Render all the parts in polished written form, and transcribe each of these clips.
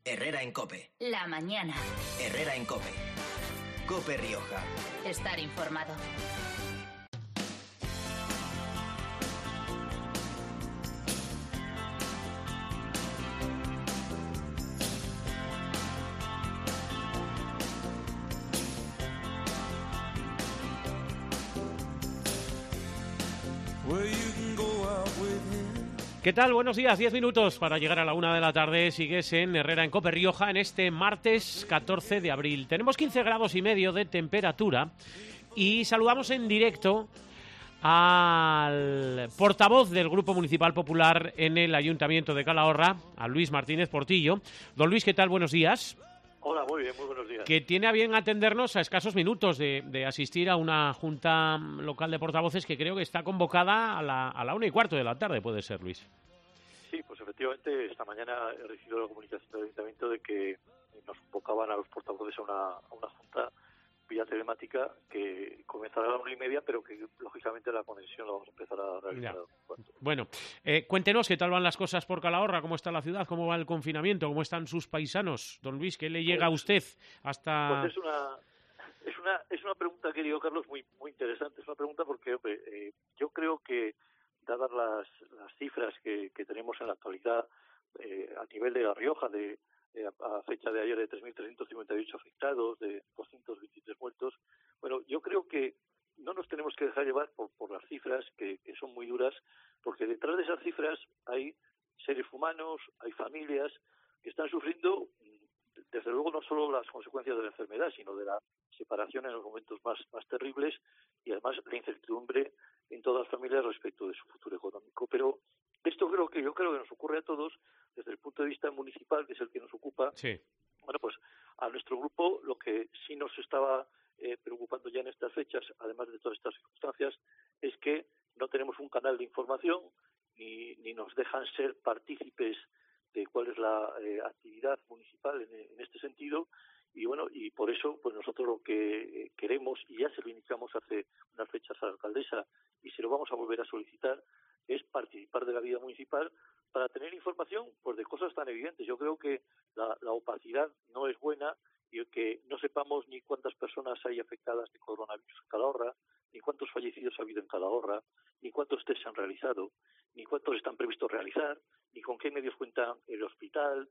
Herrera en COPE. La mañana. Herrera en COPE. COPE Rioja. Estar informado. ¿Qué tal? Buenos días, 10 minutos para llegar a la 1 de la tarde. Sigues en Herrera en COPE Rioja en este martes 14 de abril. Tenemos 15 grados y medio de temperatura y saludamos en directo al portavoz del Grupo Municipal Popular en el Ayuntamiento de Calahorra, a Luis Martínez Portillo. Don Luis, ¿qué tal? Buenos días. Hola, muy bien, muy buenos días. Que tiene a bien atendernos a escasos minutos de asistir a una junta local de portavoces que creo que está convocada a la 1:15 de la tarde, puede ser, Luis. Sí, pues efectivamente, esta mañana he recibido la comunicación del Ayuntamiento de que nos convocaban a los portavoces a una junta vía telemática que comenzará a la 1:30, pero que lógicamente la conexión la vamos a empezar a realizar. Bueno, cuéntenos qué tal van las cosas por Calahorra, cómo está la ciudad, cómo va el confinamiento, cómo están sus paisanos. Don Luis, ¿qué le llega a usted hasta...? Pues es una pregunta, querido Carlos, muy interesante. Es una pregunta porque yo creo que, dadas las cifras que tenemos en la actualidad a nivel de La Rioja, a fecha de ayer de 3.358 afectados, de 223 muertos, bueno, yo creo que no nos tenemos que dejar llevar por las cifras que son muy duras, porque detrás de esas cifras hay seres humanos, hay familias que están sufriendo, desde luego, no solo las consecuencias de la enfermedad, sino de la separación en los momentos más terribles, y además la incertidumbre en todas las familias respecto de su futuro económico. Pero esto yo creo que nos ocurre a todos desde el punto de vista municipal, que es el que nos ocupa. Sí. Bueno, pues a nuestro grupo lo que sí nos estaba preocupando ya en estas fechas, además de todas estas circunstancias, es que no tenemos un canal de información ni nos dejan ser partícipes de cuál es la actividad municipal en este sentido. Y bueno, y por eso pues nosotros lo que queremos, y ya se lo indicamos hace unas fechas a la alcaldesa y se lo vamos a volver a solicitar, es participar de la vida municipal para tener información pues de cosas tan evidentes. Yo creo que la opacidad no es buena, y que no sepamos ni cuántas personas hay afectadas de coronavirus en Calahorra, ni cuántos fallecidos ha habido en Calahorra, ni cuántos test se han realizado, ni cuántos están previstos realizar, ni con qué medios cuenta el hospital,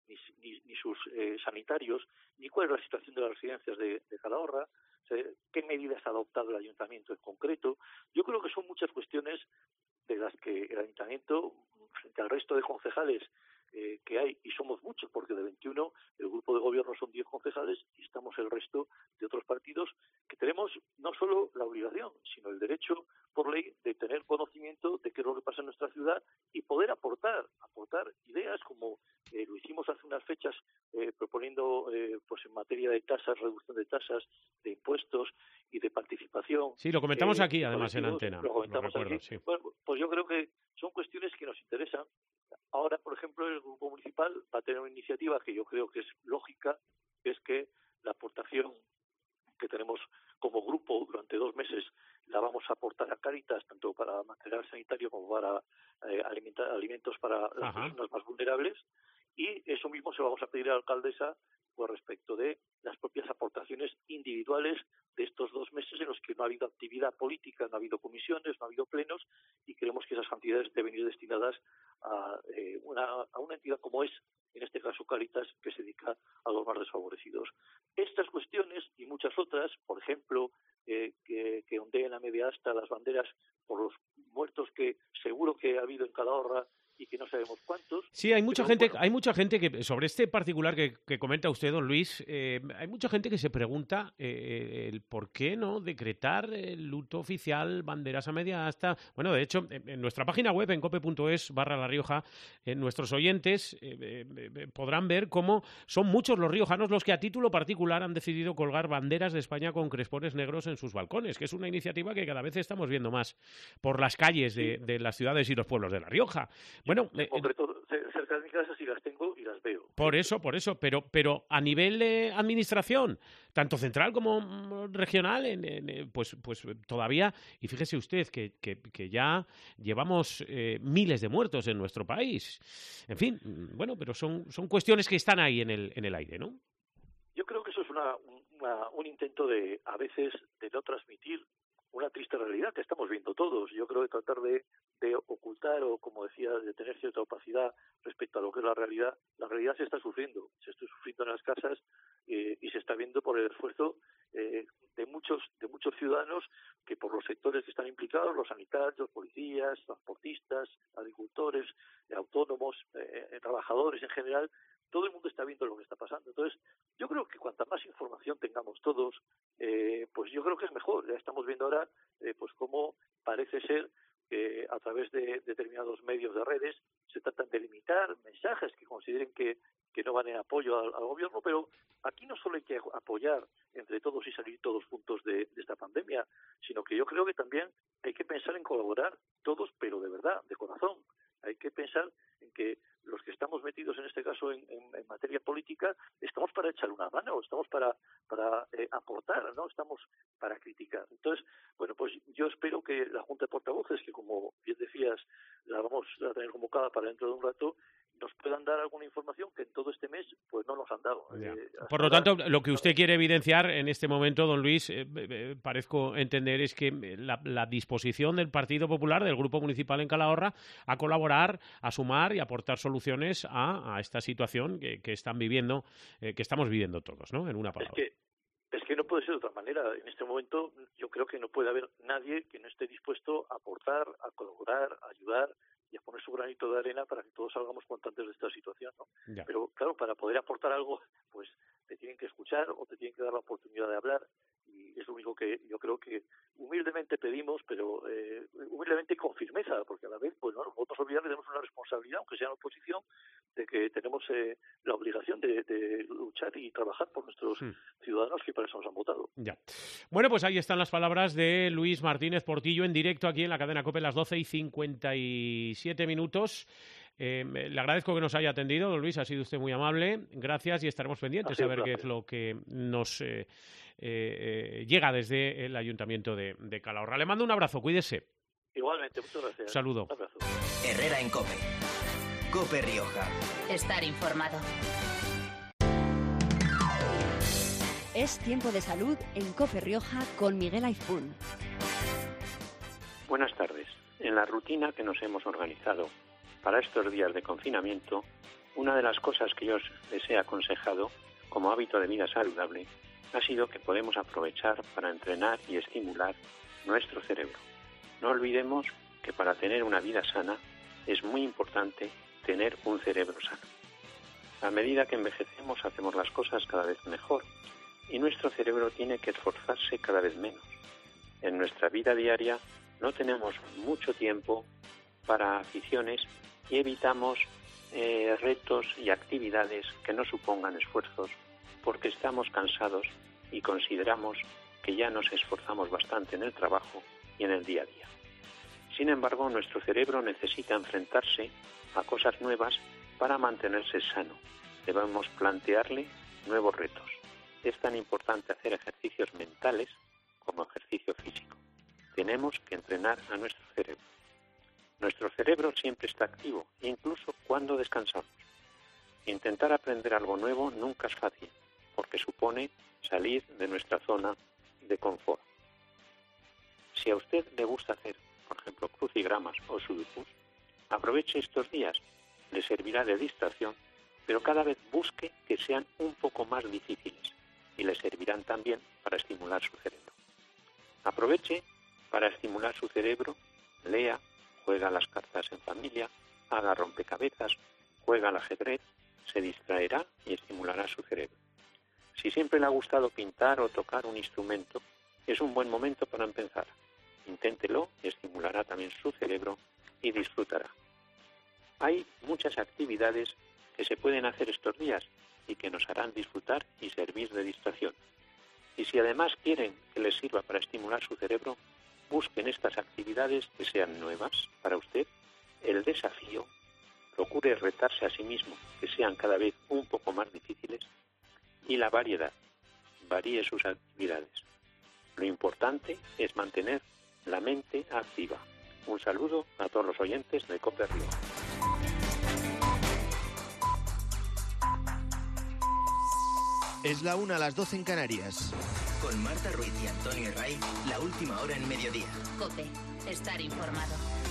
ni sus sanitarios, ni cuál es la situación de las residencias de Calahorra, qué medidas ha adoptado el ayuntamiento en concreto. Yo creo que son muchas cuestiones de las que el ayuntamiento, frente al resto de concejales que hay, y somos muchos, porque de 21 el grupo de gobierno son 10 concejales y estamos el resto de otros partidos, que tenemos no solo la obligación, sino el derecho por ley de tener conocimiento de qué es lo que pasa en nuestra ciudad y poder aportar ideas, como lo hicimos hace unas fechas proponiendo pues en materia de tasas, reducción de tasas, de impuestos y de participación. Sí, lo comentamos aquí además en antena. Lo comentamos recuerdo, aquí. Sí. Bueno, pues yo creo que son cuestiones que nos interesan. Ahora, por ejemplo, el Grupo Municipal va a tener una iniciativa que yo creo que es lógica, que es que la aportación que tenemos como grupo durante 2 meses la vamos a aportar a Cáritas, tanto para material sanitario como para alimentos para las personas más vulnerables, y eso mismo se lo vamos a pedir a la alcaldesa pues respecto de las propias aportaciones individuales de estos 2 meses en los que no ha habido actividad política, no ha habido comisiones, no ha habido plenos, y creemos que esas cantidades deben ir destinadas a una entidad como es, en este caso Cáritas, que se dedica a los más desfavorecidos. Estas cuestiones y muchas otras, por ejemplo, que ondeen a media asta las banderas por los muertos que seguro que ha habido en Calahorra y que no sabemos cuántos. Sí, hay mucha gente que, sobre este particular que comenta usted, don Luis, hay mucha gente que se pregunta el por qué no decretar el luto oficial, banderas a media asta. Bueno, de hecho, en nuestra página web, en cope.es/La Rioja, nuestros oyentes podrán ver cómo son muchos los riojanos los que a título particular han decidido colgar banderas de España con crespones negros en sus balcones, que es una iniciativa que cada vez estamos viendo más por las calles de las ciudades y los pueblos de La Rioja. Bueno, en concreto, cerca de mi casas y las tengo y las veo. Por eso, pero a nivel administración, tanto central como regional, pues todavía, y fíjese usted que ya llevamos miles de muertos en nuestro país. En fin, bueno, pero son cuestiones que están ahí en el aire, ¿no? Yo creo que eso es un intento de, a veces, de no transmitir una triste realidad que estamos viendo todos. Yo creo que tratar de ocultar o, como decía, de tener cierta opacidad respecto a lo que es la realidad se está sufriendo en las casas y se está viendo por el esfuerzo de muchos ciudadanos que por los sectores que están implicados, los sanitarios, policías, transportistas, agricultores, autónomos, trabajadores en general, todo el mundo está viendo lo que está pasando. Entonces, yo creo que cuanta más información tengamos todos, pues yo creo que es mejor. Ya estamos viendo ahora pues cómo parece ser que a través de determinados medios de redes se tratan de limitar mensajes que consideren que no van en apoyo al gobierno, pero aquí no solo hay que apoyar entre todos y salir todos juntos de esta pandemia, sino que yo creo que también hay que pensar en colaborar todos, pero de verdad, de corazón. Hay que pensar en que los que estamos metidos en este caso en materia política estamos para echar una mano, estamos para aportar, no estamos para criticar. Entonces, bueno, pues yo espero que la Junta de Portavoces, que como bien decías, la vamos a tener convocada para dentro de un rato, nos puedan dar alguna información que en todo este mes pues no nos han dado. Por lo tanto, lo que usted quiere evidenciar en este momento, don Luis, parezco entender, es que la disposición del Partido Popular, del Grupo Municipal en Calahorra, a colaborar, a sumar y aportar soluciones a esta situación que están viviendo, que estamos viviendo todos, ¿no? En una palabra. Es que no puede ser de otra manera. En este momento yo creo que no puede haber nadie que no esté dispuesto a aportar, a colaborar, a ayudar y a poner su granito de arena para que todos salgamos cuanto antes de esta situación, ¿no? Ya. Pero claro, para poder aportar algo, pues te tienen que escuchar o te tienen que dar la oportunidad de hablar, y es lo único que yo creo que humildemente pedimos, pero humildemente con firmeza, porque a la vez, pues no nos podemos olvidar que tenemos una responsabilidad, aunque sea en oposición, de que tenemos la obligación de luchar y trabajar por nuestros ciudadanos que para eso nos han votado. Ya. Bueno, pues ahí están las palabras de Luis Martínez Portillo en directo aquí en la cadena COPE, las 12:57 minutos. Le agradezco que nos haya atendido, don Luis, ha sido usted muy amable. Gracias y estaremos pendientes a ver qué es lo que nos llega desde el Ayuntamiento de Calahorra. Le mando un abrazo, cuídese. Igualmente, muchas gracias. Saludo. Un abrazo. Herrera en COPE. COPE Rioja. Estar informado. Es tiempo de salud en COPE Rioja con Miguel Aizpún. Buenas tardes. En la rutina que nos hemos organizado para estos días de confinamiento, una de las cosas que yo les he aconsejado como hábito de vida saludable ha sido que podemos aprovechar para entrenar y estimular nuestro cerebro. No olvidemos que para tener una vida sana es muy importante tener un cerebro sano. A medida que envejecemos hacemos las cosas cada vez mejor y nuestro cerebro tiene que esforzarse cada vez menos. En nuestra vida diaria no tenemos mucho tiempo para aficiones y evitamos retos y actividades que no supongan esfuerzos porque estamos cansados y consideramos que ya nos esforzamos bastante en el trabajo y en el día a día. Sin embargo, nuestro cerebro necesita enfrentarse a cosas nuevas para mantenerse sano. Debemos plantearle nuevos retos. Es tan importante hacer ejercicios mentales como ejercicio físico. Tenemos que entrenar a nuestro cerebro. Nuestro cerebro siempre está activo, incluso cuando descansamos. Intentar aprender algo nuevo nunca es fácil, porque supone salir de nuestra zona de confort. Si a usted le gusta hacer, por ejemplo, crucigramas o sudokus, aproveche estos días, le servirá de distracción, pero cada vez busque que sean un poco más difíciles y le servirán también para estimular su cerebro. Aproveche para estimular su cerebro, lea, juega las cartas en familia, haga rompecabezas, juega al ajedrez, se distraerá y estimulará su cerebro. Si siempre le ha gustado pintar o tocar un instrumento, es un buen momento para empezar. Inténtelo y estimulará también su cerebro y disfrutará. Hay muchas actividades que se pueden hacer estos días y que nos harán disfrutar y servir de distracción. Y si además quieren que les sirva para estimular su cerebro, busquen estas actividades que sean nuevas para usted. El desafío procure retarse a sí mismo, que sean cada vez un poco más difíciles, y la variedad, varíe sus actividades. Lo importante es mantener la mente activa. Un saludo a todos los oyentes de COPE Rioja. Es la 1 a las 12 en Canarias. Con Marta Ruiz y Antonio Herray, la última hora en mediodía. COPE. Estar informado.